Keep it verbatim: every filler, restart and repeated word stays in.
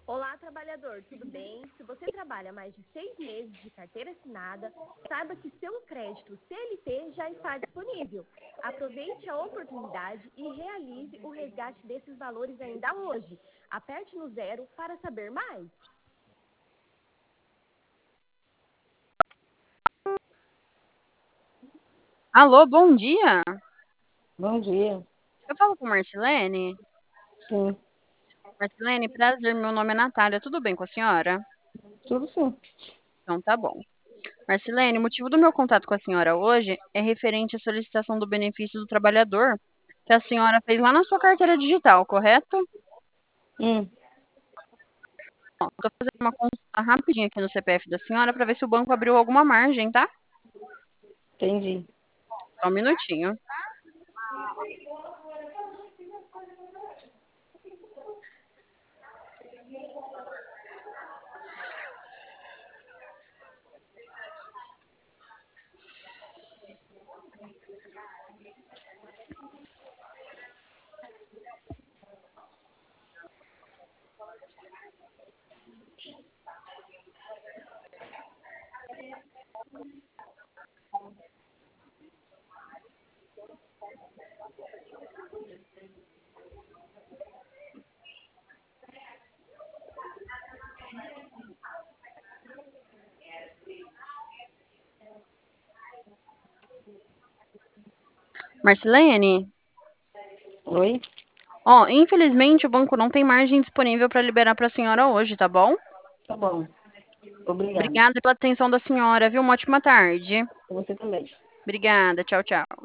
Olá, trabalhador, tudo bem? Se você trabalha mais de seis meses de carteira assinada, saiba que seu crédito C L T já está disponível. Aproveite a oportunidade e realize o resgate desses valores ainda hoje. Aperte no zero para saber mais. Alô, bom dia. Bom dia. Eu falo com Marcilene? Sim, Marcilene, prazer, meu nome é Natália. Tudo bem com a senhora? tudo sim. Então tá bom. Marcilene, o motivo do meu contato com a senhora hoje é referente à solicitação do benefício do trabalhador que a senhora fez lá na sua carteira digital, correto? Hum, Estou fazendo uma consulta rapidinho aqui no C P F da senhora para ver se o banco abriu alguma margem, tá? entendi. Só um minutinho. Marcilene, Oi? ó, infelizmente o banco não tem margem disponível para liberar para a senhora hoje, tá bom? Tá bom. Obrigada. Obrigada pela atenção da senhora, viu? Uma ótima tarde. Você também. Obrigada, tchau, tchau.